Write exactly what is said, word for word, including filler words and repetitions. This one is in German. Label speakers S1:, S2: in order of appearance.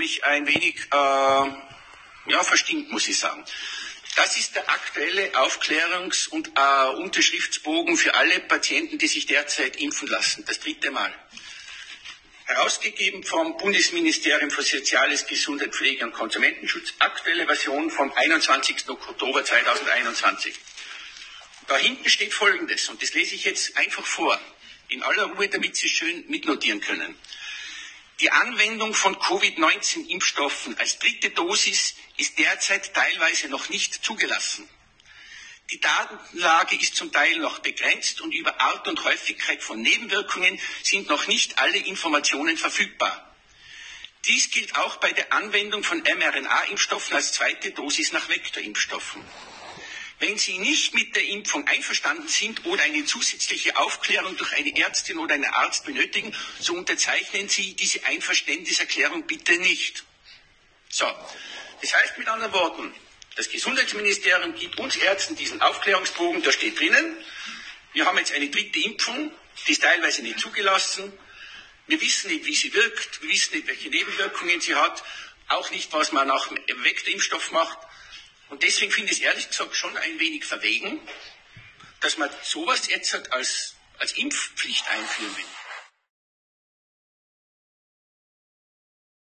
S1: mich ein wenig äh, ja, verstimmt, muss ich sagen. Das ist der aktuelle Aufklärungs- und äh, Unterschriftsbogen für alle Patienten, die sich derzeit impfen lassen. Das dritte Mal. Herausgegeben vom Bundesministerium für Soziales, Gesundheit, Pflege und Konsumentenschutz. Aktuelle Version vom einundzwanzigsten Oktober zweitausendeinundzwanzig. Da hinten steht Folgendes, und das lese ich jetzt einfach vor, in aller Ruhe, damit Sie schön mitnotieren können. Die Anwendung von Covid neunzehn Impfstoffen als dritte Dosis ist derzeit teilweise noch nicht zugelassen. Die Datenlage ist zum Teil noch begrenzt und über Art und Häufigkeit von Nebenwirkungen sind noch nicht alle Informationen verfügbar. Dies gilt auch bei der Anwendung von mRNA-Impfstoffen als zweite Dosis nach Vektorimpfstoffen. Wenn Sie nicht mit der Impfung einverstanden sind oder eine zusätzliche Aufklärung durch eine Ärztin oder einen Arzt benötigen, so unterzeichnen Sie diese Einverständniserklärung bitte nicht. So, das heißt mit anderen Worten, das Gesundheitsministerium gibt uns Ärzten diesen Aufklärungsbogen, da steht drinnen, wir haben jetzt eine dritte Impfung, die ist teilweise nicht zugelassen, wir wissen nicht, wie sie wirkt, wir wissen nicht, welche Nebenwirkungen sie hat, auch nicht, was man nach Vektorimpfstoff macht. Und deswegen finde ich es ehrlich gesagt schon ein wenig verwegen, dass man sowas jetzt als, als Impfpflicht einführen will.